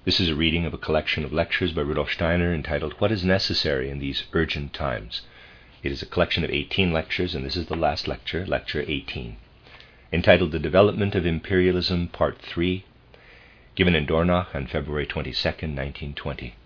This is a reading of a collection of lectures by Rudolf Steiner entitled What is Necessary in These Urgent Times? It is a collection of 18 lectures, and this is the last lecture, Lecture 18, entitled The Development of Imperialism, Part 3, given in Dornach on February 22, 1920.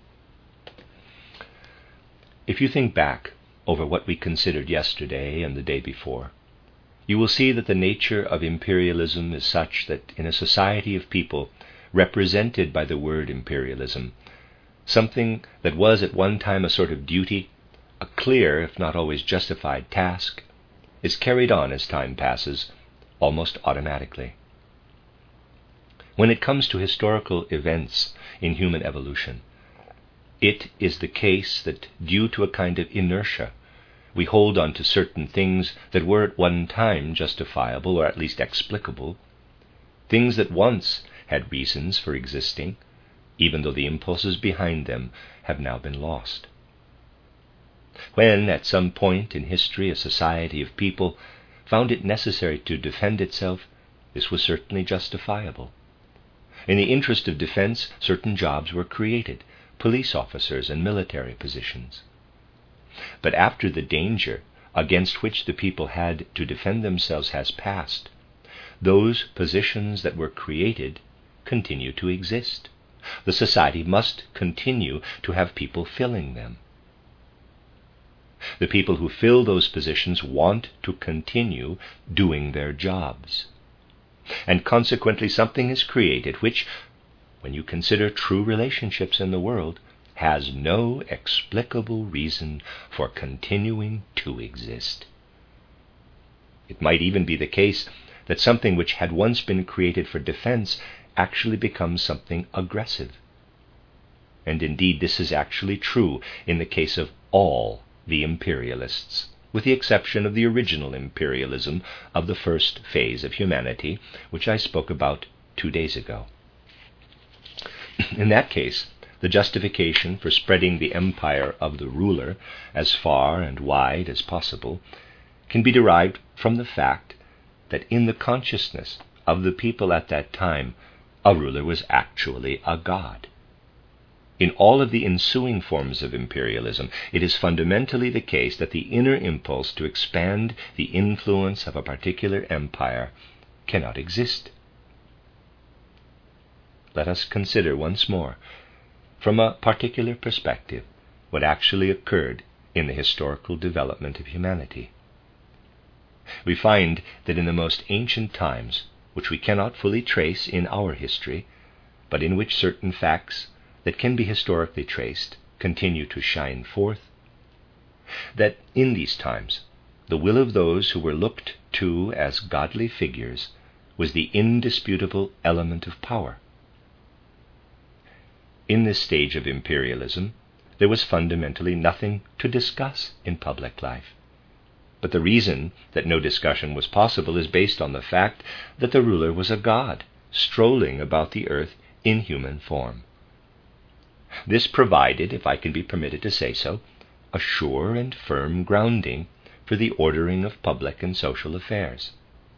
If you think back over what we considered yesterday and the day before, you will see that the nature of imperialism is such that in a society of people represented by the word imperialism, something that was at one time a sort of duty, a clear, if not always justified task, is carried on as time passes, almost automatically. When it comes to historical events in human evolution, it is the case that due to a kind of inertia, we hold on to certain things that were at one time justifiable or at least explicable, things that once had reasons for existing, even though the impulses behind them have now been lost. When, at some point in history, a society of people found it necessary to defend itself, this was certainly justifiable. In the interest of defense, certain jobs were created, police officers and military positions. But after the danger against which the people had to defend themselves has passed, those positions that were created continue to exist. The society must continue to have people filling them. The people who fill those positions want to continue doing their jobs. And consequently something is created which, when you consider true relationships in the world, has no explicable reason for continuing to exist. It might even be the case that something which had once been created for defense actually becomes something aggressive. And indeed this is actually true in the case of all the imperialists, with the exception of the original imperialism of the first phase of humanity, which I spoke about 2 days ago. In that case, the justification for spreading the empire of the ruler as far and wide as possible can be derived from the fact that in the consciousness of the people at that time, a ruler was actually a god. In all of the ensuing forms of imperialism, it is fundamentally the case that the inner impulse to expand the influence of a particular empire cannot exist. Let us consider once more, from a particular perspective, what actually occurred in the historical development of humanity. We find that in the most ancient times, which we cannot fully trace in our history, but in which certain facts that can be historically traced continue to shine forth, that in these times the will of those who were looked to as godly figures was the indisputable element of power. In this stage of imperialism, there was fundamentally nothing to discuss in public life. But the reason that no discussion was possible is based on the fact that the ruler was a god, strolling about the earth in human form. This provided, if I can be permitted to say so, a sure and firm grounding for the ordering of public and social affairs.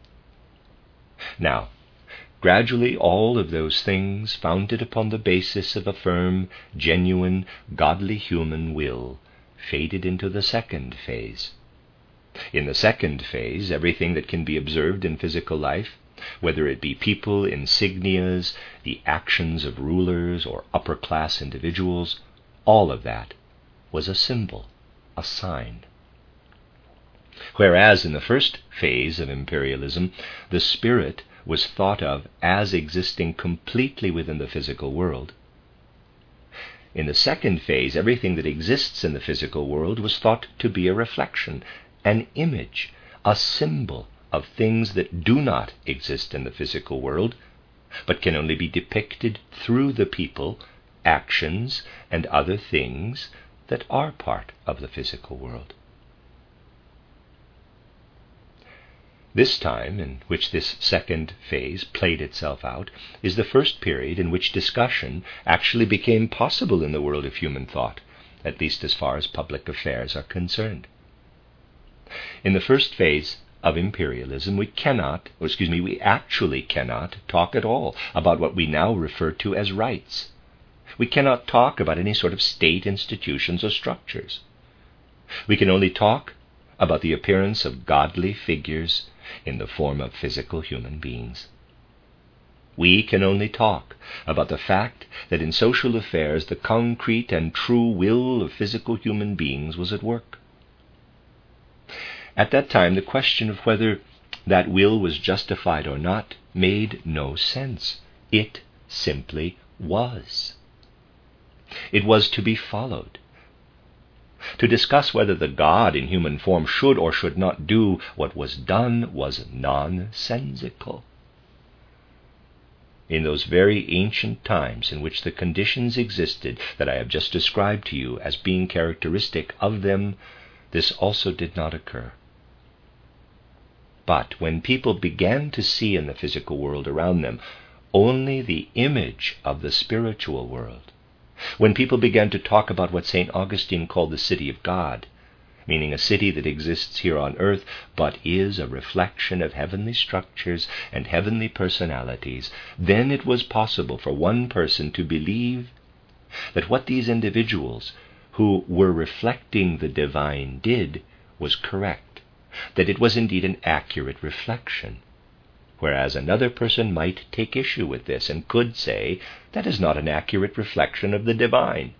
Now, gradually all of those things founded upon the basis of a firm, genuine, godly human will faded into the second phase. In the second phase, everything that can be observed in physical life, whether it be people, insignias, the actions of rulers or upper-class individuals, all of that was a symbol, a sign. Whereas in the first phase of imperialism, the spirit was thought of as existing completely within the physical world, in the second phase, everything that exists in the physical world was thought to be a reflection, an image, a symbol of things that do not exist in the physical world, but can only be depicted through the people, actions, and other things that are part of the physical world. This time, in which this second phase played itself out, is the first period in which discussion actually became possible in the world of human thought, at least as far as public affairs are concerned. In the first phase of imperialism, we actually cannot talk at all about what we now refer to as rights. We cannot talk about any sort of state institutions or structures. We can only talk about the appearance of godly figures in the form of physical human beings. We can only talk about the fact that in social affairs the concrete and true will of physical human beings was at work. At that time, the question of whether that will was justified or not made no sense. It simply was. It was to be followed. To discuss whether the God in human form should or should not do what was done was nonsensical. In those very ancient times in which the conditions existed that I have just described to you as being characteristic of them, this also did not occur. But when people began to see in the physical world around them only the image of the spiritual world, when people began to talk about what St. Augustine called the city of God, meaning a city that exists here on earth but is a reflection of heavenly structures and heavenly personalities, then it was possible for one person to believe that what these individuals who were reflecting the divine did was correct, that it was indeed an accurate reflection, whereas another person might take issue with this and could say, that is not an accurate reflection of the divine.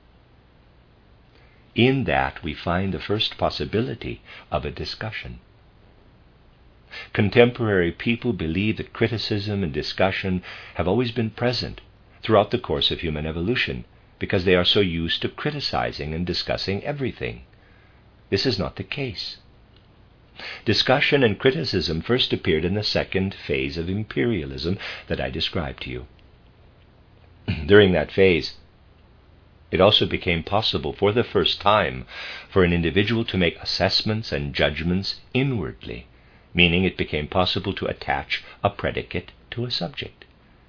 In that we find the first possibility of a discussion. Contemporary people believe that criticism and discussion have always been present throughout the course of human evolution, because they are so used to criticizing and discussing everything. This is not the case. Discussion and criticism first appeared in the second phase of imperialism that I described to you. During that phase, it also became possible for the first time for an individual to make assessments and judgments inwardly, meaning it became possible to attach a predicate to a subject.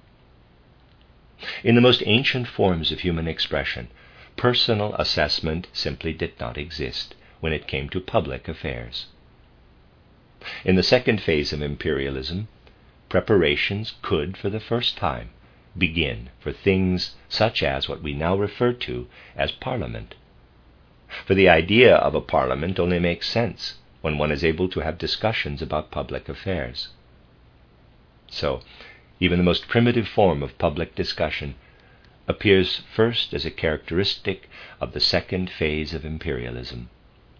In the most ancient forms of human expression, personal assessment simply did not exist when it came to public affairs. In the second phase of imperialism, preparations could, for the first time, begin for things such as what we now refer to as Parliament. For the idea of a Parliament only makes sense when one is able to have discussions about public affairs. So, even the most primitive form of public discussion appears first as a characteristic of the second phase of imperialism.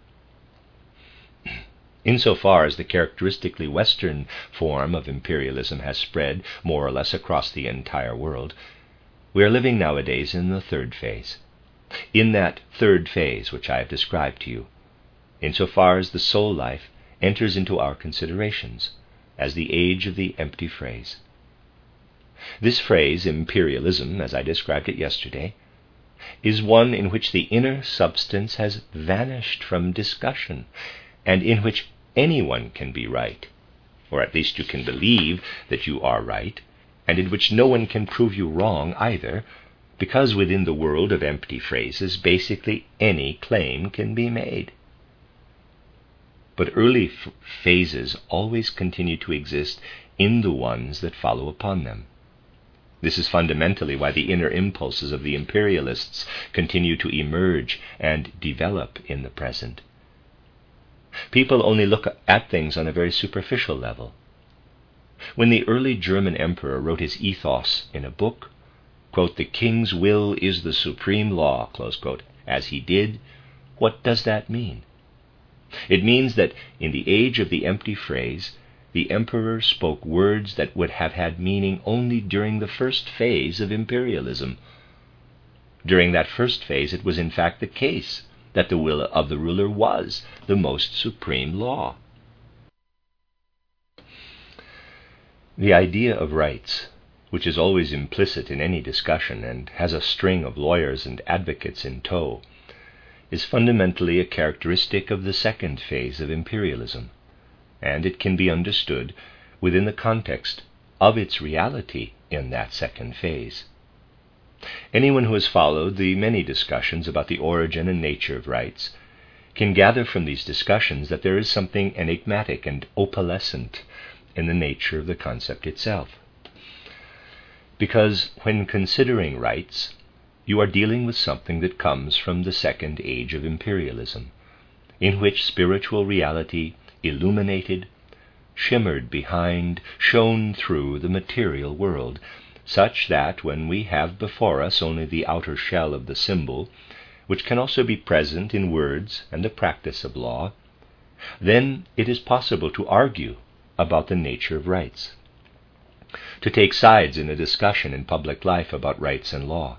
Insofar as the characteristically Western form of imperialism has spread more or less across the entire world, we are living nowadays in the third phase. In that third phase which I have described to you, insofar as the soul life enters into our considerations as the age of the empty phrase. This phrase, imperialism, as I described it yesterday, is one in which the inner substance has vanished from discussion, and in which anyone can be right, or at least you can believe that you are right, and in which no one can prove you wrong either, because within the world of empty phrases, basically any claim can be made. But early phases always continue to exist in the ones that follow upon them. This is fundamentally why the inner impulses of the imperialists continue to emerge and develop in the present. People only look at things on a very superficial level. When the early German emperor wrote his ethos in a book, quote, "The king's will is the supreme law," close quote, as he did, what does that mean? It means that in the age of the empty phrase, the emperor spoke words that would have had meaning only during the first phase of imperialism. During that first phase, it was in fact the case that the will of the ruler was the most supreme law. The idea of rights, which is always implicit in any discussion and has a string of lawyers and advocates in tow, is fundamentally a characteristic of the second phase of imperialism, and it can be understood within the context of its reality in that second phase. Anyone who has followed the many discussions about the origin and nature of rights can gather from these discussions that there is something enigmatic and opalescent in the nature of the concept itself. Because when considering rights, you are dealing with something that comes from the second age of imperialism, in which spiritual reality illuminated, shimmered behind, shone through the material world, such that when we have before us only the outer shell of the symbol, which can also be present in words and the practice of law, then it is possible to argue about the nature of rights, to take sides in a discussion in public life about rights and law.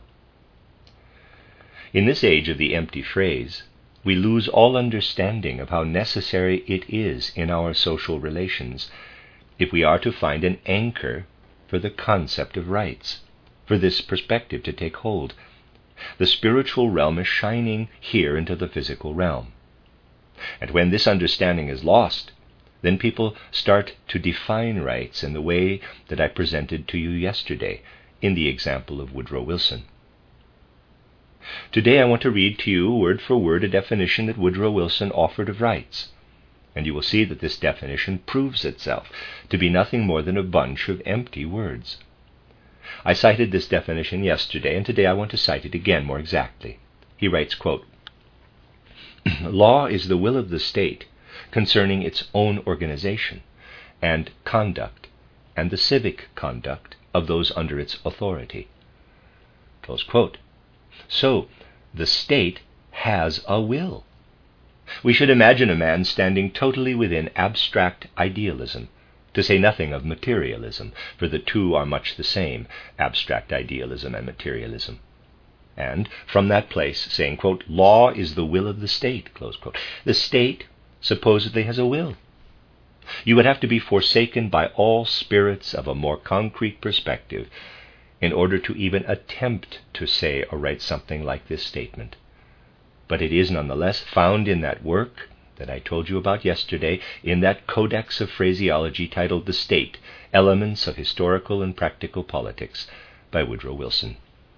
In this age of the empty phrase, we lose all understanding of how necessary it is in our social relations if we are to find an anchor for the concept of rights, for this perspective to take hold. The spiritual realm is shining here into the physical realm. And when this understanding is lost, then people start to define rights in the way that I presented to you yesterday in the example of Woodrow Wilson. Today I want to read to you word for word a definition that Woodrow Wilson offered of rights, and you will see that this definition proves itself to be nothing more than a bunch of empty words. I cited this definition yesterday, and today I want to cite it again more exactly. He writes, quote, "Law is the will of the state concerning its own organization and conduct, and the civic conduct of those under its authority." Close quote. So, the state has a will. We should imagine a man standing totally within abstract idealism, to say nothing of materialism, for the two are much the same, abstract idealism and materialism. And from that place saying, quote, "Law is the will of the state," close quote. The state supposedly has a will. You would have to be forsaken by all spirits of a more concrete perspective in order to even attempt to say or write something like this statement. But it is nonetheless found in that work that I told you about yesterday, in that codex of phraseology titled The State, Elements of Historical and Practical Politics, by Woodrow Wilson.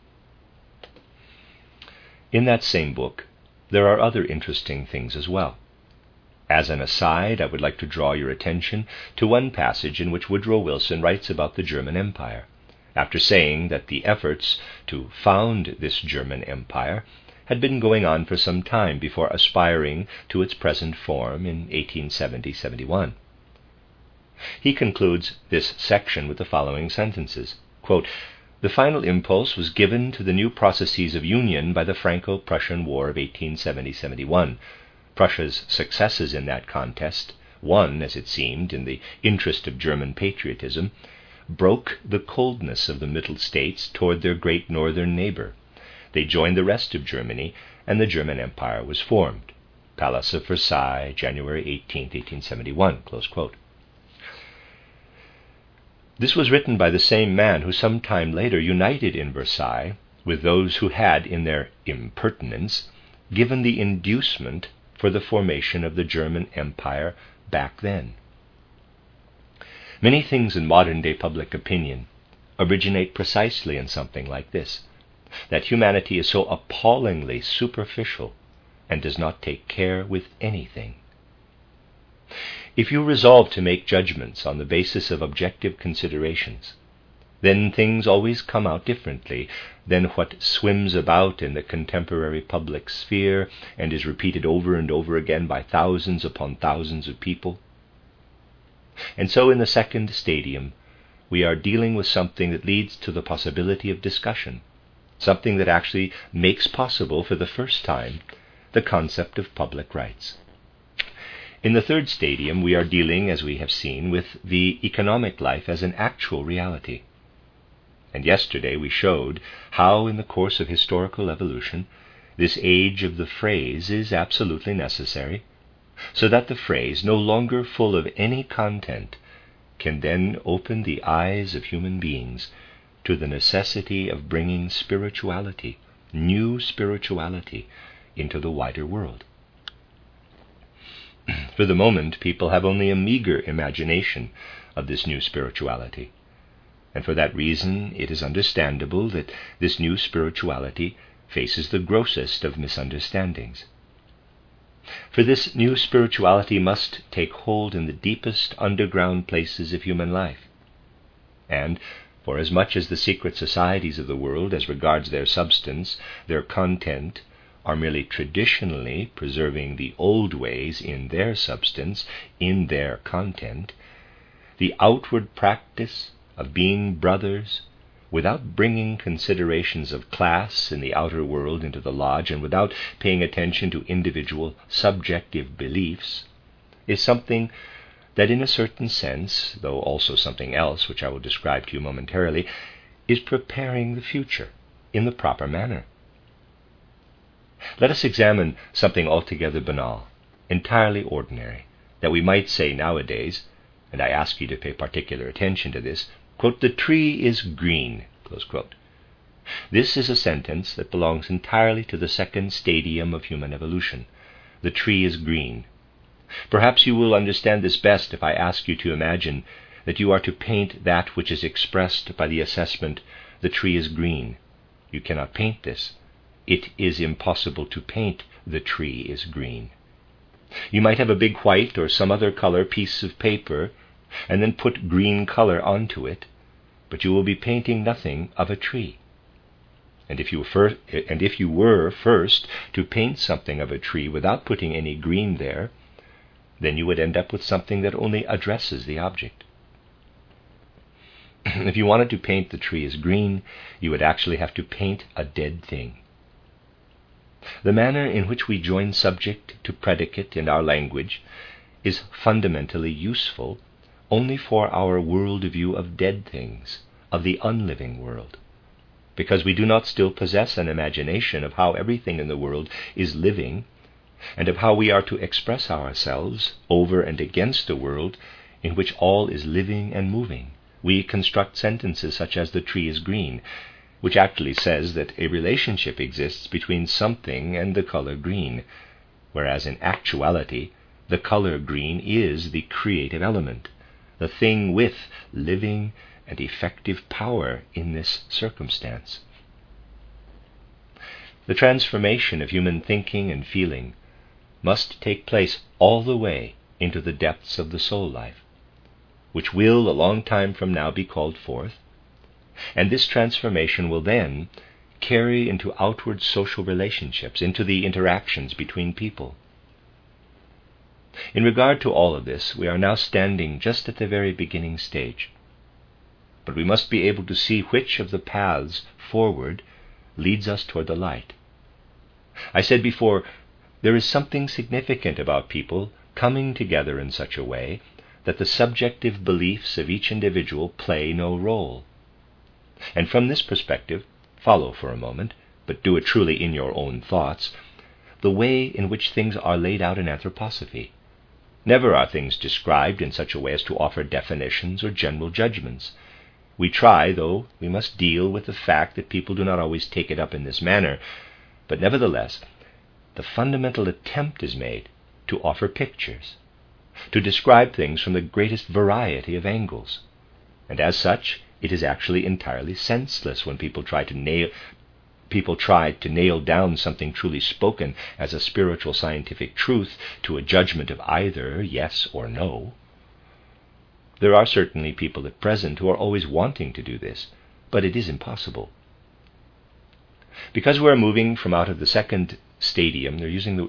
In that same book, there are other interesting things as well. As an aside, I would like to draw your attention to one passage in which Woodrow Wilson writes about the German Empire, after saying that the efforts to found this German Empire had been going on for some time before aspiring to its present form in 1870-71. He concludes this section with the following sentences, quote, "The final impulse was given to the new processes of union by the Franco-Prussian War of 1870-71. Prussia's successes in that contest, won, as it seemed, in the interest of German patriotism, broke the coldness of the Middle States toward their great northern neighbor. They joined the rest of Germany, and the German Empire was formed." Palace of Versailles, January 18, 1871, close quote. This was written by the same man who some time later united in Versailles with those who had, in their impertinence, given the inducement for the formation of the German Empire back then. Many things in modern-day public opinion originate precisely in something like this, that humanity is so appallingly superficial and does not take care with anything. If you resolve to make judgments on the basis of objective considerations, then things always come out differently than what swims about in the contemporary public sphere and is repeated over and over again by thousands upon thousands of people. And so in the second stadium, we are dealing with something that leads to the possibility of discussion, something that actually makes possible for the first time the concept of public rights. In the third stadium, we are dealing, as we have seen, with the economic life as an actual reality. And yesterday we showed how, in the course of historical evolution, this age of the phrase is absolutely necessary, so that the phrase, no longer full of any content, can then open the eyes of human beings to the necessity of bringing spirituality, new spirituality, into the wider world. For the moment, people have only a meager imagination of this new spirituality, and for that reason it is understandable that this new spirituality faces the grossest of misunderstandings. For this new spirituality must take hold in the deepest underground places of human life, and For as much as the secret societies of the world, as regards their substance, their content, are merely traditionally preserving the old ways in their substance, in their content, the outward practice of being brothers, without bringing considerations of class in the outer world into the lodge, and without paying attention to individual subjective beliefs, is something that in a certain sense, though also something else, which I will describe to you momentarily, is preparing the future in the proper manner. Let us examine something altogether banal, entirely ordinary, that we might say nowadays, and I ask you to pay particular attention to this, quote, "The tree is green," close quote. This is a sentence that belongs entirely to the second stadium of human evolution. The tree is green. Perhaps you will understand this best if I ask you to imagine that you are to paint that which is expressed by the assessment, "The tree is green." You cannot paint this. It is impossible to paint "The tree is green." You might have a big white or some other color piece of paper and then put green color onto it, but you will be painting nothing of a tree. And if you were first to paint something of a tree without putting any green there, then you would end up with something that only addresses the object. If you wanted to paint the tree as green, you would actually have to paint a dead thing. The manner in which we join subject to predicate in our language is fundamentally useful only for our world view of dead things, of the unliving world, because we do not still possess an imagination of how everything in the world is living, and of how we are to express ourselves over and against a world in which all is living and moving. We construct sentences such as "the tree is green," which actually says that a relationship exists between something and the color green, whereas in actuality the color green is the creative element, the thing with living and effective power in this circumstance. The transformation of human thinking and feeling must take place all the way into the depths of the soul life, which will a long time from now be called forth, and this transformation will then carry into outward social relationships, into the interactions between people. In regard to all of this, we are now standing just at the very beginning stage, but we must be able to see which of the paths forward leads us toward the light. I said before, there is something significant about people coming together in such a way that the subjective beliefs of each individual play no role. And from this perspective, follow for a moment, but do it truly in your own thoughts, the way in which things are laid out in anthroposophy. Never are things described in such a way as to offer definitions or general judgments. We try, though we must deal with the fact that people do not always take it up in this manner, but nevertheless, the fundamental attempt is made to offer pictures, to describe things from the greatest variety of angles, and as such, it is actually entirely senseless when people try to nail down something truly spoken as a spiritual scientific truth to a judgment of either yes or no. There are certainly people at present who are always wanting to do this, but it is impossible. Because we are moving from out of the second stadium, they're using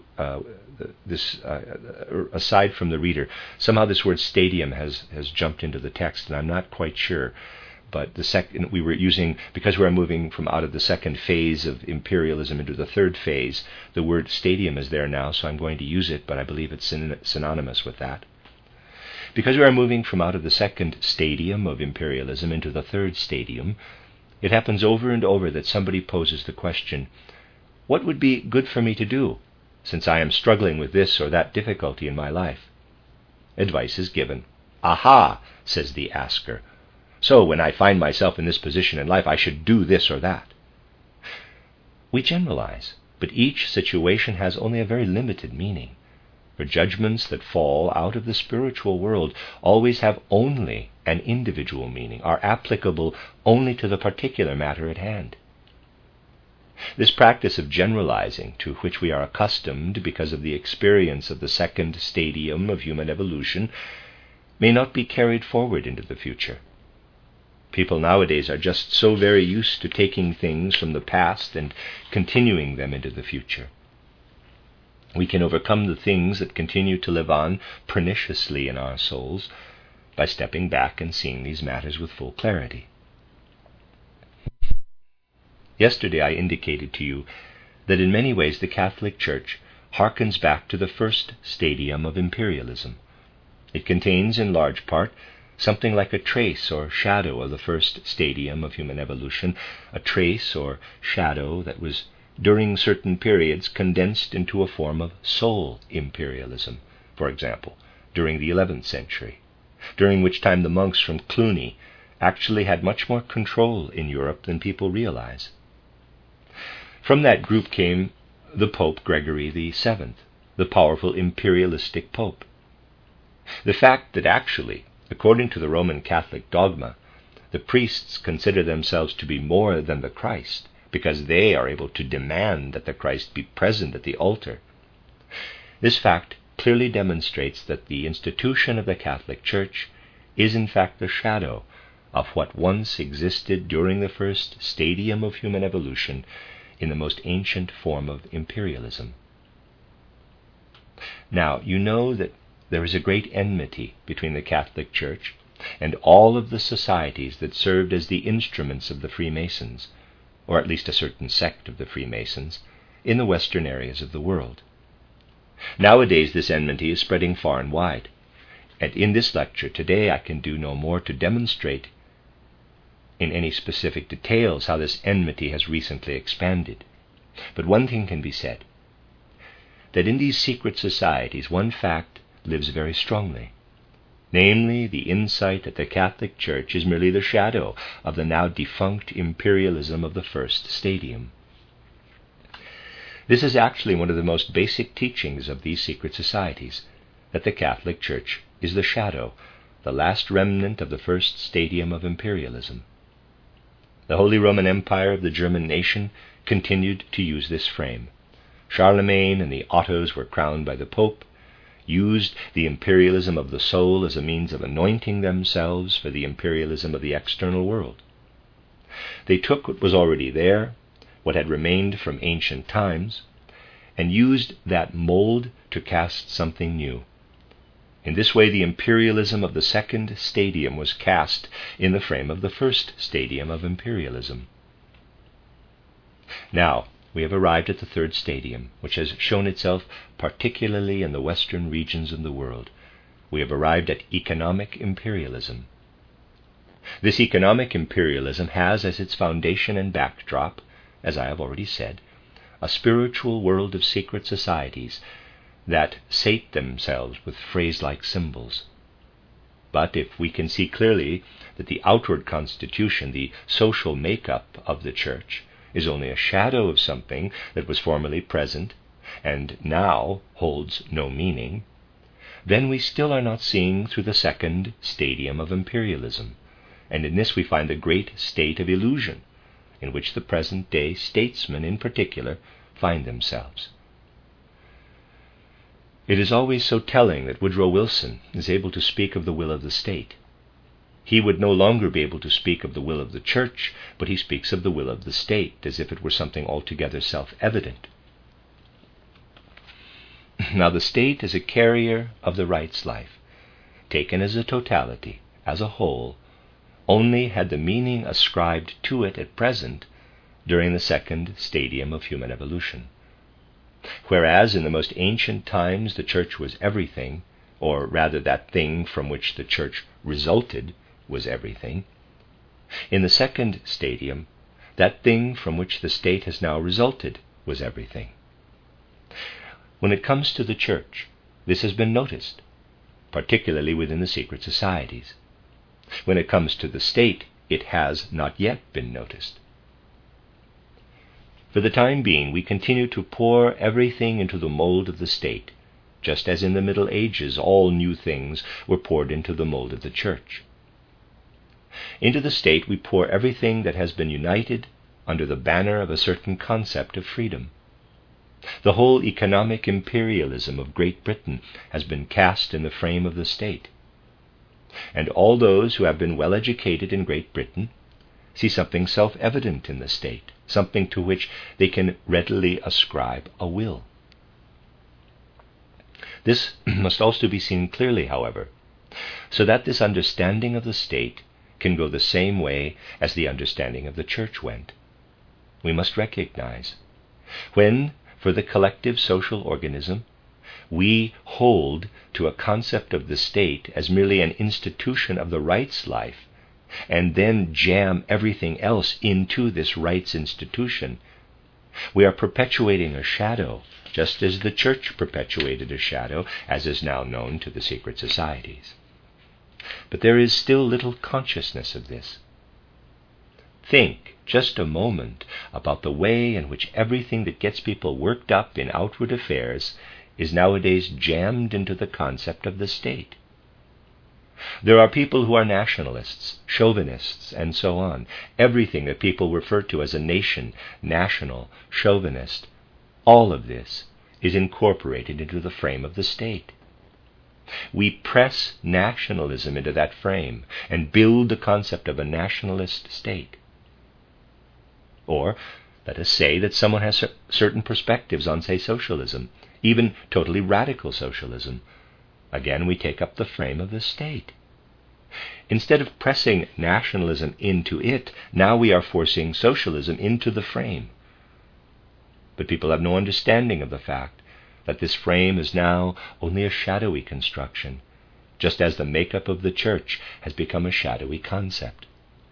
aside from the reader, somehow this word stadium has jumped into the text, and I'm not quite sure. But we were using, because we are moving from out of the second phase of imperialism into the third phase, the word stadium is there now, so I'm going to use it, but I believe it's synonymous with that. Because we are moving from out of the second stadium of imperialism into the third stadium, it happens over and over that somebody poses the question, what would be good for me to do, since I am struggling with this or that difficulty in my life? Advice is given. Aha, says the asker. So when I find myself in this position in life, I should do this or that. We generalize, but each situation has only a very limited meaning. For judgments that fall out of the spiritual world always have only an individual meaning, are applicable only to the particular matter at hand. This practice of generalizing, to which we are accustomed because of the experience of the second stadium of human evolution, may not be carried forward into the future. People nowadays are just so very used to taking things from the past and continuing them into the future. We can overcome the things that continue to live on perniciously in our souls by stepping back and seeing these matters with full clarity. Yesterday I indicated to you that in many ways the Catholic Church harkens back to the first stadium of imperialism. It contains, in large part, something like a trace or shadow of the first stadium of human evolution, a trace or shadow that was, during certain periods, condensed into a form of soul imperialism, for example, during the 11th century, during which time the monks from Cluny actually had much more control in Europe than people realize. From that group came the Pope Gregory VII, the powerful imperialistic pope. The fact that actually, according to the Roman Catholic dogma, the priests consider themselves to be more than the Christ because they are able to demand that the Christ be present at the altar. This fact clearly demonstrates that the institution of the Catholic Church is in fact the shadow of what once existed during the first stadium of human evolution in the most ancient form of imperialism. Now, you know that there is a great enmity between the Catholic Church and all of the societies that served as the instruments of the Freemasons, or at least a certain sect of the Freemasons, in the western areas of the world. Nowadays this enmity is spreading far and wide, and in this lecture today I can do no more to demonstrate in any specific details how this enmity has recently expanded. But one thing can be said, that in these secret societies one fact lives very strongly, namely the insight that the Catholic Church is merely the shadow of the now defunct imperialism of the first stadium. This is actually one of the most basic teachings of these secret societies, that the Catholic Church is the shadow, the last remnant of the first stadium of imperialism. The Holy Roman Empire of the German nation continued to use this frame. Charlemagne and the Ottos were crowned by the Pope, used the imperialism of the soul as a means of anointing themselves for the imperialism of the external world. They took what was already there, what had remained from ancient times, and used that mold to cast something new. In this way, the imperialism of the second stadium was cast in the frame of the first stadium of imperialism. Now, we have arrived at the third stadium, which has shown itself particularly in the western regions of the world. We have arrived at economic imperialism. This economic imperialism has as its foundation and backdrop, as I have already said, a spiritual world of secret societies that sate themselves with phrase-like symbols. But if we can see clearly that the outward constitution, the social makeup of the Church, is only a shadow of something that was formerly present and now holds no meaning, then we still are not seeing through the second stadium of imperialism, and in this we find the great state of illusion in which the present-day statesmen in particular find themselves. It is always so telling that Woodrow Wilson is able to speak of the will of the state. He would no longer be able to speak of the will of the Church, but he speaks of the will of the state, as if it were something altogether self-evident. Now the state is a carrier of the rights life, taken as a totality, as a whole, only had the meaning ascribed to it at present during the second stadium of human evolution. Whereas in the most ancient times the Church was everything, or rather that thing from which the Church resulted was everything, in the second stadium, that thing from which the state has now resulted was everything. When it comes to the Church, this has been noticed, particularly within the secret societies. When it comes to the state, it has not yet been noticed. For the time being, we continue to pour everything into the mold of the state, just as in the Middle Ages all new things were poured into the mold of the Church. Into the state we pour everything that has been united under the banner of a certain concept of freedom. The whole economic imperialism of Great Britain has been cast in the frame of the state. And all those who have been well educated in Great Britain see something self-evident in the state, something to which they can readily ascribe a will. This must also be seen clearly, however, so that this understanding of the state can go the same way as the understanding of the church went. We must recognize, when, for the collective social organism, we hold to a concept of the state as merely an institution of the rights life, and then jam everything else into this rights institution, we are perpetuating a shadow, just as the church perpetuated a shadow, as is now known to the secret societies. But there is still little consciousness of this. Think just a moment about the way in which everything that gets people worked up in outward affairs is nowadays jammed into the concept of the state. There are people who are nationalists, chauvinists, and so on. Everything that people refer to as a nation, national, chauvinist, all of this is incorporated into the frame of the state. We press nationalism into that frame and build the concept of a nationalist state. Or, let us say that someone has certain perspectives on, say, socialism, even totally radical socialism. Again, we take up the frame of the state. Instead of pressing nationalism into it, now we are forcing socialism into the frame. But people have no understanding of the fact that this frame is now only a shadowy construction, just as the makeup of the church has become a shadowy concept.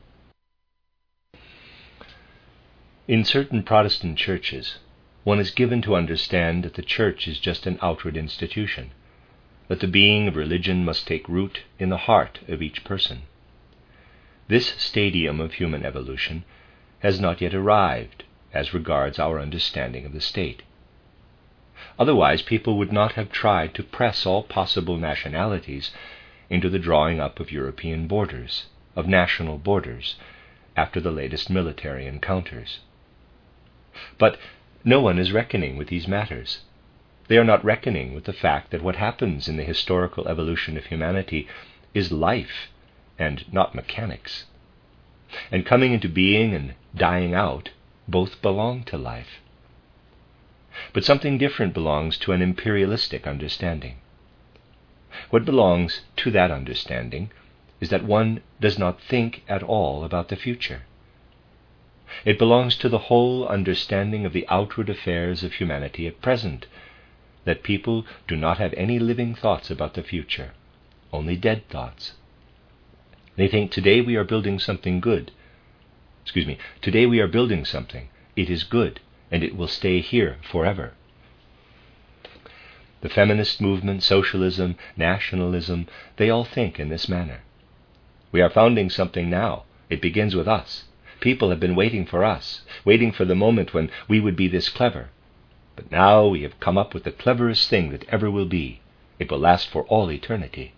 In certain Protestant churches, one is given to understand that the church is just an outward institution, that the being of religion must take root in the heart of each person. This stadium of human evolution has not yet arrived as regards our understanding of the state. Otherwise, people would not have tried to press all possible nationalities into the drawing up of European borders, of national borders, after the latest military encounters. But no one is reckoning with these matters. They are not reckoning with the fact that what happens in the historical evolution of humanity is life and not mechanics. And coming into being and dying out both belong to life. But something different belongs to an imperialistic understanding. What belongs to that understanding is that one does not think at all about the future. It belongs to the whole understanding of the outward affairs of humanity at present, that people do not have any living thoughts about the future, only dead thoughts. They think today we are building something good. Today we are building something. It is good, and it will stay here forever. The feminist movement, socialism, nationalism, they all think in this manner. We are founding something now. It begins with us. People have been waiting for us, waiting for the moment when we would be this clever. But now we have come up with the cleverest thing that ever will be. It will last for all eternity.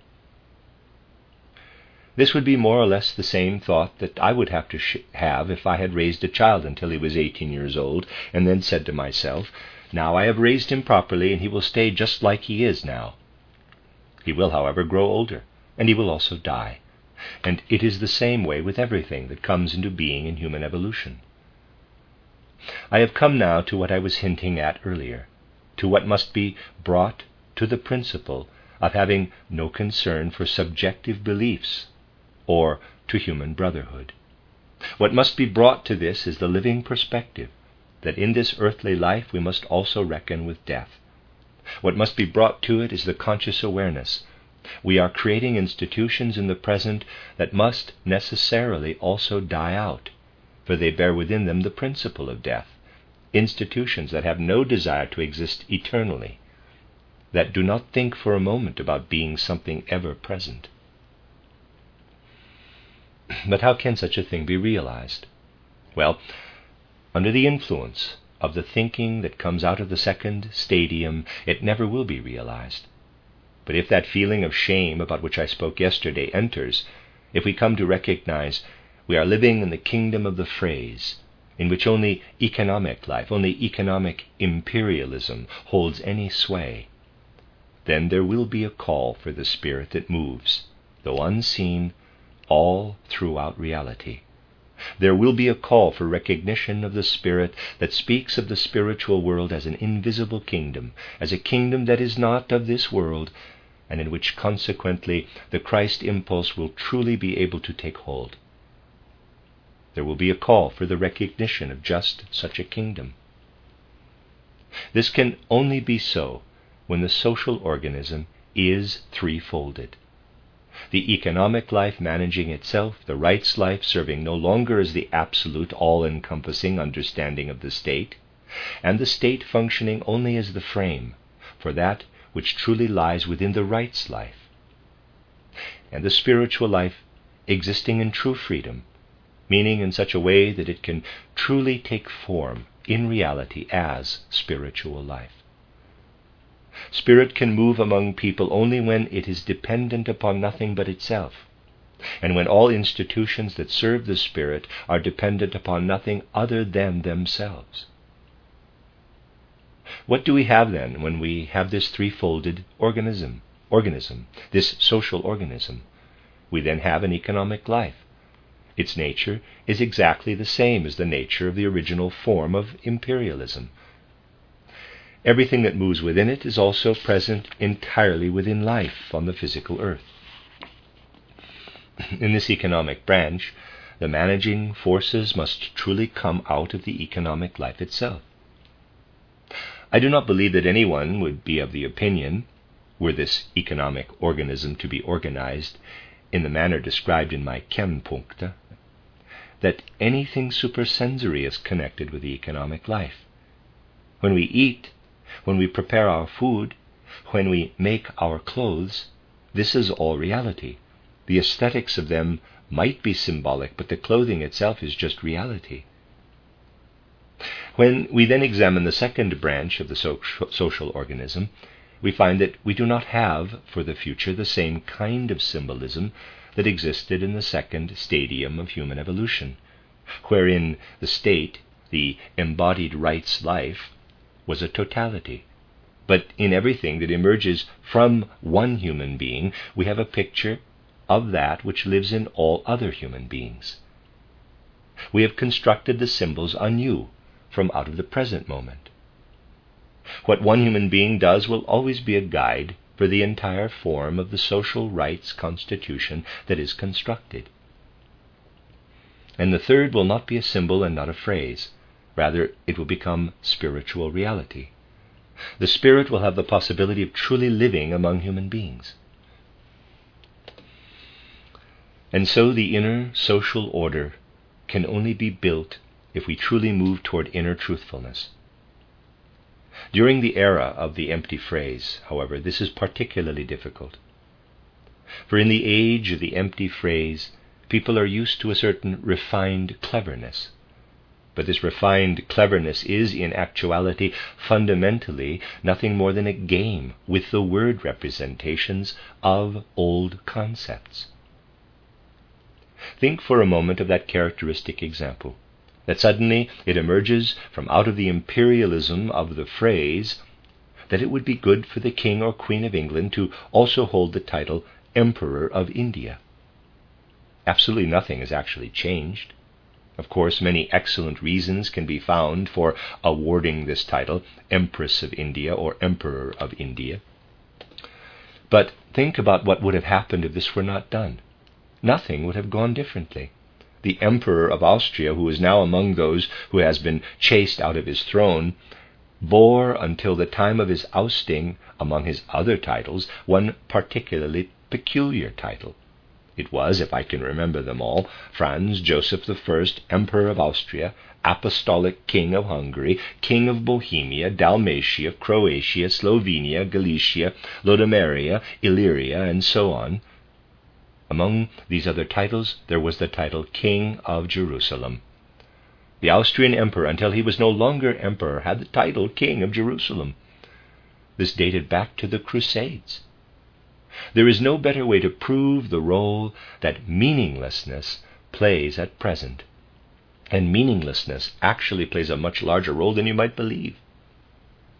This would be more or less the same thought that I would have to have if I had raised a child until he was 18 years old, and then said to myself, now I have raised him properly, and he will stay just like he is now. He will, however, grow older, and he will also die. And it is the same way with everything that comes into being in human evolution. I have come now to what I was hinting at earlier, to what must be brought to the principle of having no concern for subjective beliefs, or to human brotherhood. What must be brought to this is the living perspective that in this earthly life we must also reckon with death. What must be brought to it is the conscious awareness we are creating institutions in the present that must necessarily also die out, for they bear within them the principle of death, institutions that have no desire to exist eternally, that do not think for a moment about being something ever present. But how can such a thing be realized? Well, under the influence of the thinking that comes out of the second stadium, it never will be realized. But if that feeling of shame about which I spoke yesterday enters, if we come to recognize we are living in the kingdom of the phrase, in which only economic life, only economic imperialism holds any sway, then there will be a call for the spirit that moves, though unseen, all throughout reality. There will be a call for recognition of the Spirit that speaks of the spiritual world as an invisible kingdom, as a kingdom that is not of this world, and in which consequently the Christ impulse will truly be able to take hold. There will be a call for the recognition of just such a kingdom. This can only be so when the social organism is threefolded. The economic life managing itself, the rights life serving no longer as the absolute, all-encompassing understanding of the state, and the state functioning only as the frame for that which truly lies within the rights life, and the spiritual life existing in true freedom, meaning in such a way that it can truly take form in reality as spiritual life. Spirit can move among people only when it is dependent upon nothing but itself, and when all institutions that serve the Spirit are dependent upon nothing other than themselves. What do we have then when we have this threefolded organism, this social organism? We then have an economic life. Its nature is exactly the same as the nature of the original form of imperialism. Everything that moves within it is also present entirely within life on the physical earth. In this economic branch, the managing forces must truly come out of the economic life itself. I do not believe that anyone would be of the opinion, were this economic organism to be organized in the manner described in my Kernpunkte, that anything supersensory is connected with the economic life. When we eat, when we prepare our food, when we make our clothes, this is all reality. The aesthetics of them might be symbolic, but the clothing itself is just reality. When we then examine the second branch of the social organism, we find that we do not have for the future the same kind of symbolism that existed in the second stadium of human evolution, wherein the state, the embodied rights life, was a totality. But in everything that emerges from one human being, we have a picture of that which lives in all other human beings. We have constructed the symbols anew from out of the present moment. What one human being does will always be a guide for the entire form of the social rights constitution that is constructed. And the third will not be a symbol and not a phrase. Rather, it will become spiritual reality. The Spirit will have the possibility of truly living among human beings. And so the inner social order can only be built if we truly move toward inner truthfulness. During the era of the empty phrase, however, this is particularly difficult. For in the age of the empty phrase, people are used to a certain refined cleverness. But this refined cleverness is, in actuality, fundamentally nothing more than a game with the word representations of old concepts. Think for a moment of that characteristic example, that suddenly it emerges from out of the imperialism of the phrase that it would be good for the King or Queen of England to also hold the title Emperor of India. Absolutely nothing has actually changed. Of course, many excellent reasons can be found for awarding this title, Empress of India or Emperor of India. But think about what would have happened if this were not done. Nothing would have gone differently. The Emperor of Austria, who is now among those who has been chased out of his throne, bore until the time of his ousting, among his other titles, one particularly peculiar title. It was, if I can remember them all, Franz Joseph I, Emperor of Austria, Apostolic King of Hungary, King of Bohemia, Dalmatia, Croatia, Slovenia, Galicia, Lodomeria, Illyria, and so on. Among these other titles, there was the title King of Jerusalem. The Austrian emperor, until he was no longer emperor, had the title King of Jerusalem. This dated back to the Crusades. There is no better way to prove the role that meaninglessness plays at present. And meaninglessness actually plays a much larger role than you might believe.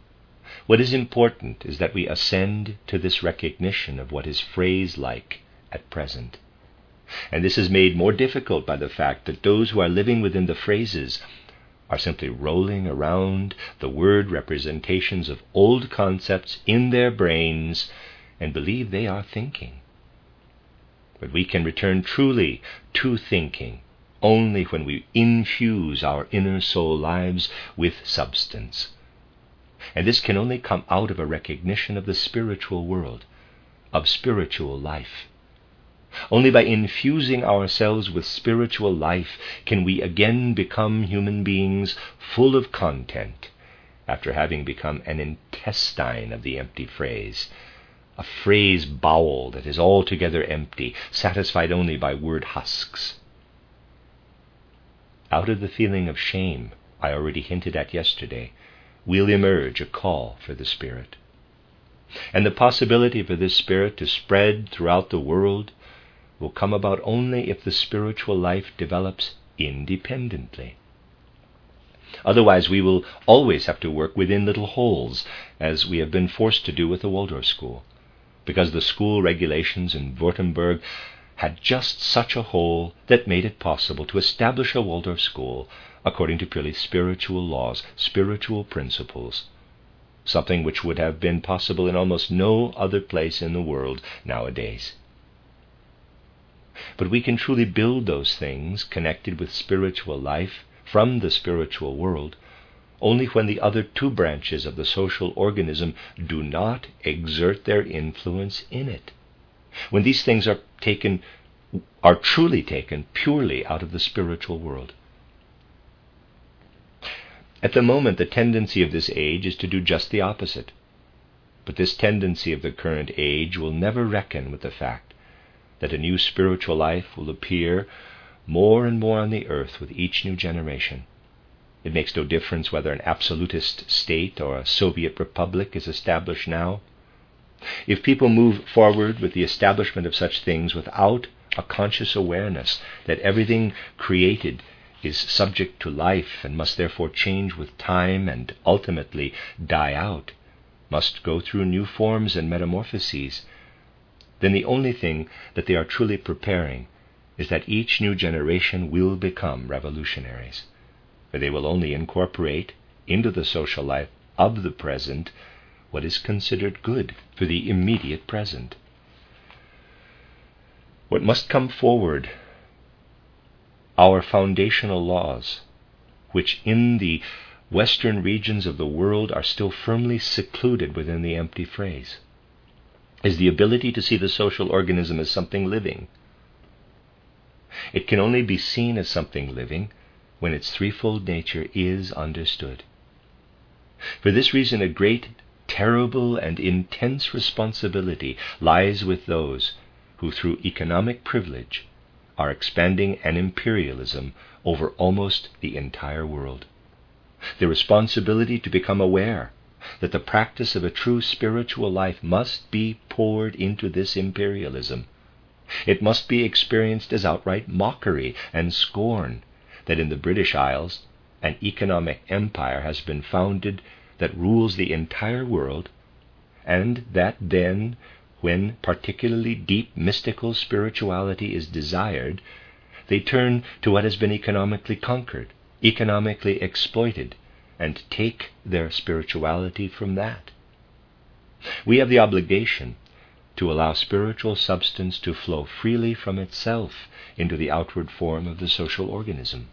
What is important is that we ascend to this recognition of what is phrase-like at present. And this is made more difficult by the fact that those who are living within the phrases are simply rolling around the word representations of old concepts in their brains and believe they are thinking. But we can return truly to thinking only when we infuse our inner soul lives with substance. And this can only come out of a recognition of the spiritual world, of spiritual life. Only by infusing ourselves with spiritual life can we again become human beings full of content, after having become an intestine of the empty phrase, a phrase bowel that is altogether empty, satisfied only by word husks. Out of the feeling of shame I already hinted at yesterday will emerge a call for the Spirit. And the possibility for this Spirit to spread throughout the world will come about only if the spiritual life develops independently. Otherwise, we will always have to work within little holes, as we have been forced to do with the Waldorf school, because the school regulations in Württemberg had just such a hole that made it possible to establish a Waldorf school according to purely spiritual laws, spiritual principles, something which would have been possible in almost no other place in the world nowadays. But we can truly build those things connected with spiritual life from the spiritual world only when the other two branches of the social organism do not exert their influence in it. When these things are truly taken purely out of the spiritual world. At the moment, the tendency of this age is to do just the opposite. But this tendency of the current age will never reckon with the fact that a new spiritual life will appear more and more on the earth with each new generation. It makes no difference whether an absolutist state or a Soviet republic is established now. If people move forward with the establishment of such things without a conscious awareness that everything created is subject to life and must therefore change with time and ultimately die out, must go through new forms and metamorphoses, then the only thing that they are truly preparing is that each new generation will become revolutionaries, for they will only incorporate into the social life of the present what is considered good for the immediate present. What must come forward, our foundational laws, which in the western regions of the world are still firmly secluded within the empty phrase, is the ability to see the social organism as something living. It can only be seen as something living when its threefold nature is understood. For this reason, a great, terrible, and intense responsibility lies with those who, through economic privilege, are expanding an imperialism over almost the entire world. The responsibility to become aware that the practice of a true spiritual life must be poured into this imperialism. It must be experienced as outright mockery and scorn that in the British Isles an economic empire has been founded that rules the entire world, and that then, when particularly deep mystical spirituality is desired, they turn to what has been economically conquered, economically exploited, and take their spirituality from that. We have the obligation to allow spiritual substance to flow freely from itself into the outward form of the social organism.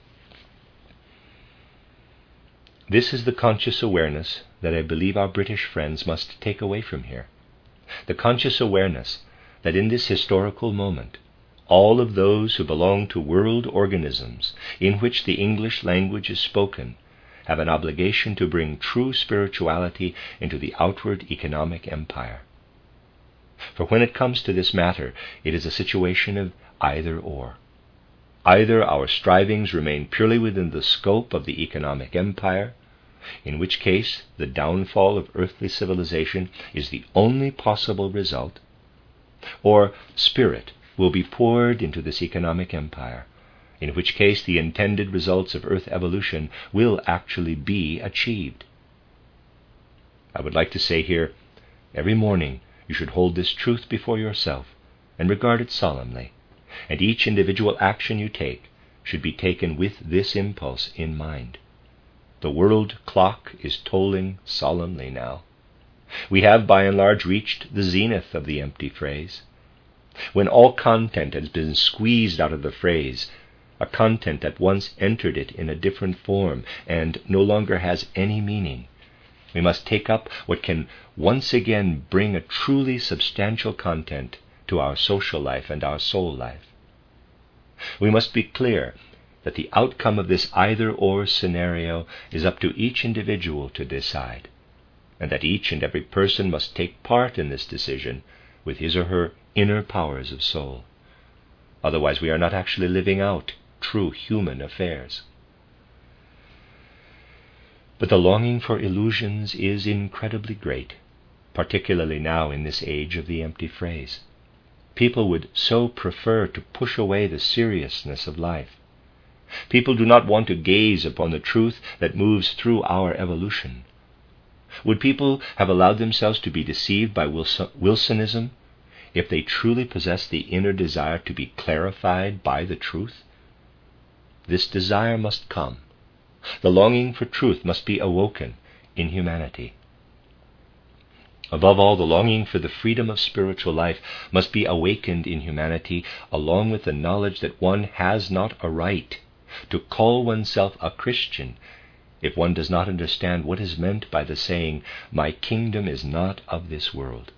This is the conscious awareness that I believe our British friends must take away from here. The conscious awareness that in this historical moment, all of those who belong to world organisms in which the English language is spoken have an obligation to bring true spirituality into the outward economic empire. For when it comes to this matter, it is a situation of either or. Either our strivings remain purely within the scope of the economic empire, in which case the downfall of earthly civilization is the only possible result, or spirit will be poured into this economic empire, in which case the intended results of earth evolution will actually be achieved. I would like to say here, every morning you should hold this truth before yourself and regard it solemnly, and each individual action you take should be taken with this impulse in mind. The world clock is tolling solemnly now. We have by and large reached the zenith of the empty phrase. When all content has been squeezed out of the phrase, a content that once entered it in a different form and no longer has any meaning, we must take up what can once again bring a truly substantial content to our social life and our soul life. We must be clear that the outcome of this either-or scenario is up to each individual to decide, and that each and every person must take part in this decision with his or her inner powers of soul. Otherwise, we are not actually living out true human affairs. But the longing for illusions is incredibly great, particularly now in this age of the empty phrase. People would so prefer to push away the seriousness of life. People do not want to gaze upon the truth that moves through our evolution. Would people have allowed themselves to be deceived by Wilsonism if they truly possess the inner desire to be clarified by the truth? This desire must come. The longing for truth must be awoken in humanity. Above all, the longing for the freedom of spiritual life must be awakened in humanity, along with the knowledge that one has not a right to call oneself a Christian if one does not understand what is meant by the saying, "My kingdom is not of this world."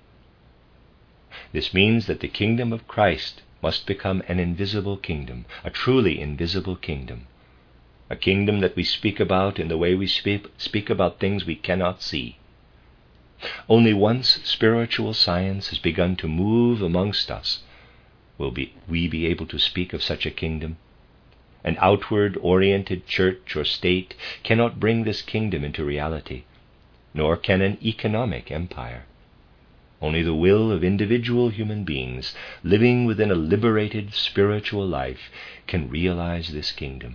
This means that the kingdom of Christ must become an invisible kingdom, a truly invisible kingdom, a kingdom that we speak about in the way we speak about things we cannot see. Only once spiritual science has begun to move amongst us will we be able to speak of such a kingdom. An outward-oriented church or state cannot bring this kingdom into reality, nor can an economic empire. Only the will of individual human beings living within a liberated spiritual life can realize this kingdom.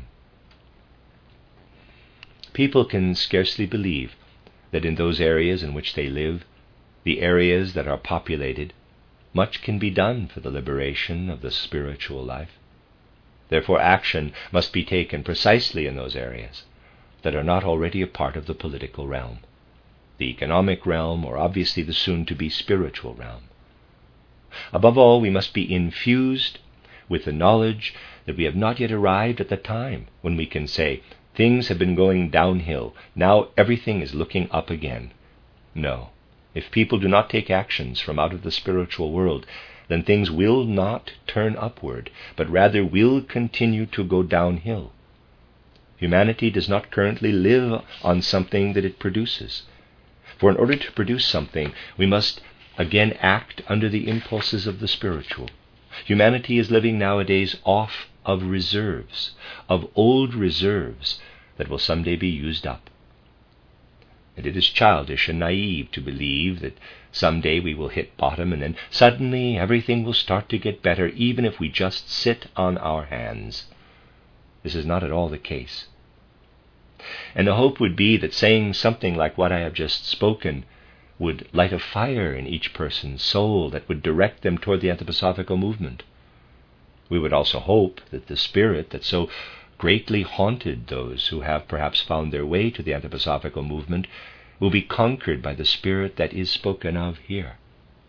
People can scarcely believe that in those areas in which they live, the areas that are populated, much can be done for the liberation of the spiritual life. Therefore, action must be taken precisely in those areas that are not already a part of the political realm, the economic realm, or obviously the soon-to-be spiritual realm. Above all, we must be infused with the knowledge that we have not yet arrived at the time when we can say, "Things have been going downhill, now everything is looking up again." No, if people do not take actions from out of the spiritual world, then things will not turn upward, but rather will continue to go downhill. Humanity does not currently live on something that it produces. For in order to produce something, we must again act under the impulses of the spiritual. Humanity is living nowadays off of reserves, of old reserves that will someday be used up. And it is childish and naive to believe that someday we will hit bottom and then suddenly everything will start to get better even if we just sit on our hands. This is not at all the case. And the hope would be that saying something like what I have just spoken would light a fire in each person's soul that would direct them toward the anthroposophical movement. We would also hope that the spirit that so greatly haunted those who have perhaps found their way to the anthroposophical movement will be conquered by the spirit that is spoken of here.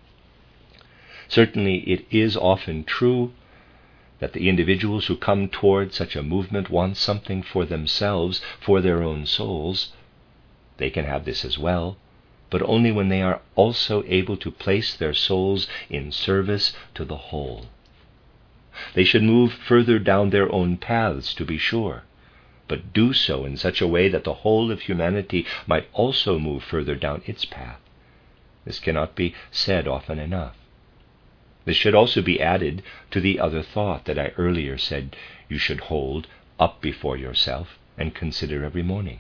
Certainly it is often true that the individuals who come toward such a movement want something for themselves, for their own souls. They can have this as well, but only when they are also able to place their souls in service to the whole. They should move further down their own paths, to be sure, but do so in such a way that the whole of humanity might also move further down its path. This cannot be said often enough. This should also be added to the other thought that I earlier said you should hold up before yourself and consider every morning.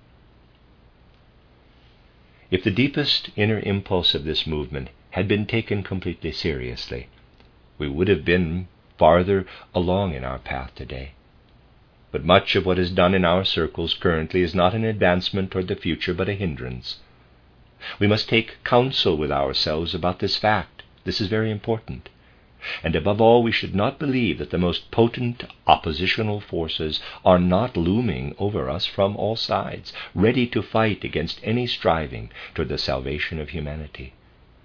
If the deepest inner impulse of this movement had been taken completely seriously, we would have been farther along in our path today. But much of what is done in our circles currently is not an advancement toward the future, but a hindrance. We must take counsel with ourselves about this fact. This is very important. And above all, we should not believe that the most potent oppositional forces are not looming over us from all sides, ready to fight against any striving toward the salvation of humanity.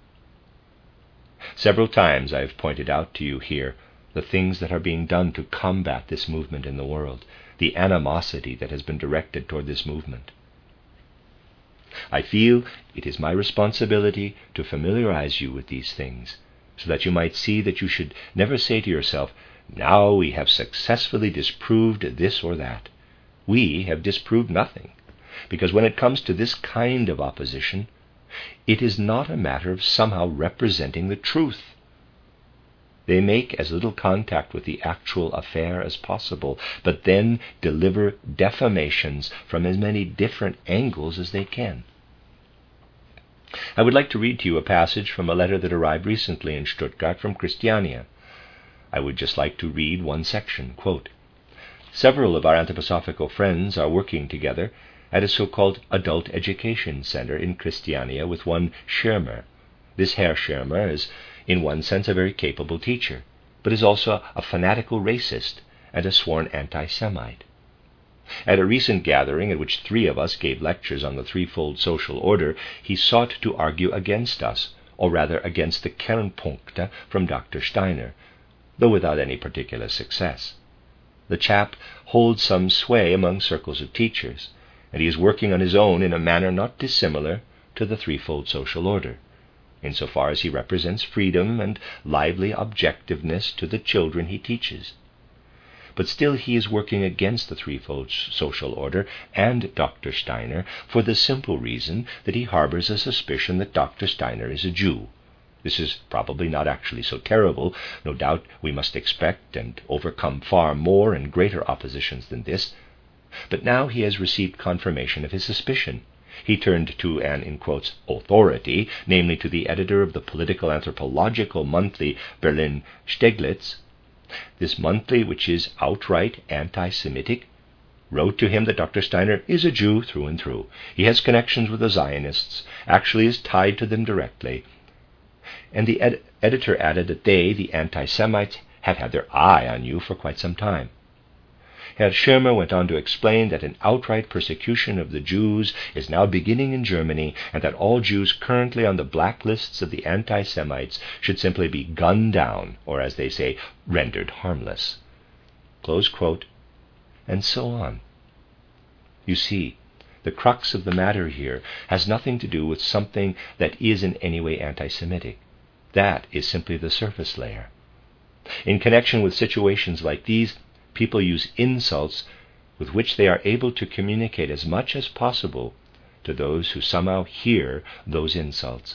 Several times I have pointed out to you here the things that are being done to combat this movement in the world, the animosity that has been directed toward this movement. I feel it is my responsibility to familiarize you with these things, so that you might see that you should never say to yourself, "Now we have successfully disproved this or that." We have disproved nothing, because when it comes to this kind of opposition, it is not a matter of somehow representing the truth. They make as little contact with the actual affair as possible, but then deliver defamations from as many different angles as they can. I would like to read to you a passage from a letter that arrived recently in Stuttgart from Christiania. I would just like to read one section. Quote, "Several of our anthroposophical friends are working together at a so-called adult education center in Christiania with one Schirmer. This Herr Schirmer is, in one sense, a very capable teacher, but is also a fanatical racist and a sworn anti-Semite. At a recent gathering at which 3 of us gave lectures on the threefold social order, he sought to argue against us, or rather against the Kernpunkte from Dr. Steiner, though without any particular success. The chap holds some sway among circles of teachers, and he is working on his own in a manner not dissimilar to the threefold social order, insofar as he represents freedom and lively objectiveness to the children he teaches. But still he is working against the threefold social order and Dr. Steiner for the simple reason that he harbors a suspicion that Dr. Steiner is a Jew. This is probably not actually so terrible. No doubt we must expect and overcome far more and greater oppositions than this. But now he has received confirmation of his suspicion. He turned to an, in quotes, authority, namely to the editor of the political anthropological monthly Berlin Steglitz. This monthly, which is outright anti-Semitic, wrote to him that Dr. Steiner is a Jew through and through. He has connections with the Zionists, actually is tied to them directly. And the editor added that they, the anti-Semites, have had their eye on you for quite some time. Herr Schirmer went on to explain that an outright persecution of the Jews is now beginning in Germany, and that all Jews currently on the blacklists of the anti-Semites should simply be gunned down, or as they say, rendered harmless. Close quote, and so on. You see, the crux of the matter here has nothing to do with something that is in any way anti-Semitic. That is simply the surface layer. In connection with situations like these, people use insults with which they are able to communicate as much as possible to those who somehow hear those insults.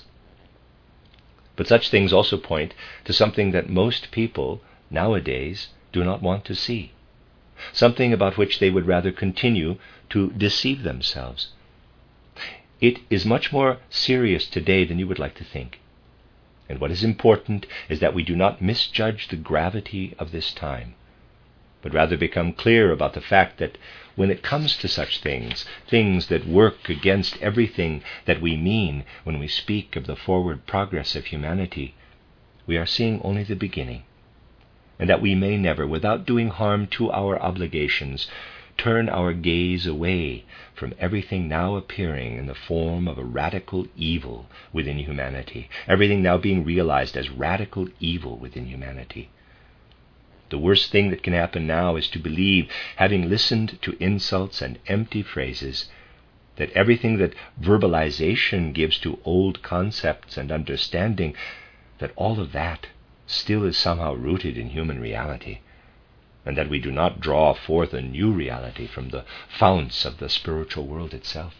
But such things also point to something that most people nowadays do not want to see, something about which they would rather continue to deceive themselves. It is much more serious today than you would like to think. And what is important is that we do not misjudge the gravity of this time, but rather become clear about the fact that when it comes to such things, things that work against everything that we mean when we speak of the forward progress of humanity, we are seeing only the beginning, and that we may never, without doing harm to our obligations, turn our gaze away from everything now appearing in the form of a radical evil within humanity, everything now being realized as radical evil within humanity. The worst thing that can happen now is to believe, having listened to insults and empty phrases, that everything that verbalization gives to old concepts and understanding, that all of that still is somehow rooted in human reality, and that we do not draw forth a new reality from the founts of the spiritual world itself.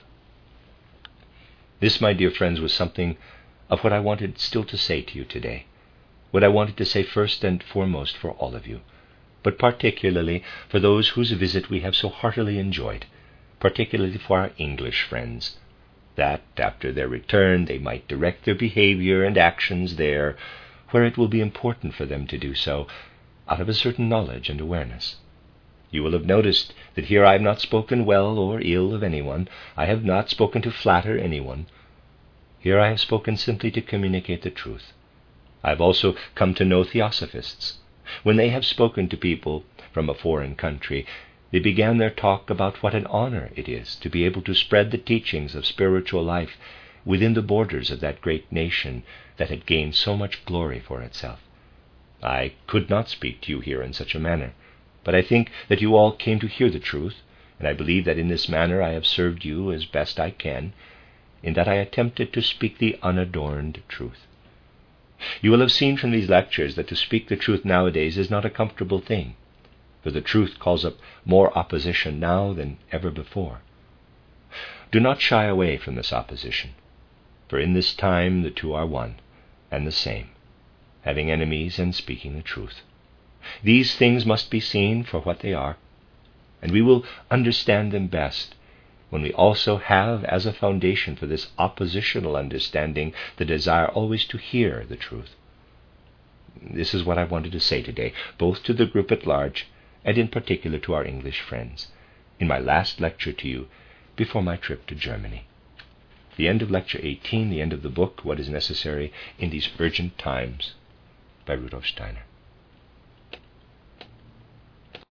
This, my dear friends, was something of what I wanted still to say to you today, what I wanted to say first and foremost for all of you, but particularly for those whose visit we have so heartily enjoyed, particularly for our English friends, that after their return they might direct their behavior and actions there, where it will be important for them to do so, out of a certain knowledge and awareness. You will have noticed that here I have not spoken well or ill of anyone. I have not spoken to flatter anyone. Here I have spoken simply to communicate the truth. I have also come to know theosophists. When they have spoken to people from a foreign country, they began their talk about what an honor it is to be able to spread the teachings of spiritual life within the borders of that great nation that had gained so much glory for itself. I could not speak to you here in such a manner, but I think that you all came to hear the truth, and I believe that in this manner I have served you as best I can, in that I attempted to speak the unadorned truth. You will have seen from these lectures that to speak the truth nowadays is not a comfortable thing, for the truth calls up more opposition now than ever before. Do not shy away from this opposition, for in this time the two are one and the same, having enemies and speaking the truth. These things must be seen for what they are, and we will understand them best when we also have as a foundation for this oppositional understanding the desire always to hear the truth. This is what I wanted to say today, both to the group at large and in particular to our English friends, in my last lecture to you before my trip to Germany. The end of Lecture 18, the end of the book, What is Necessary in These Urgent Times, by Rudolf Steiner.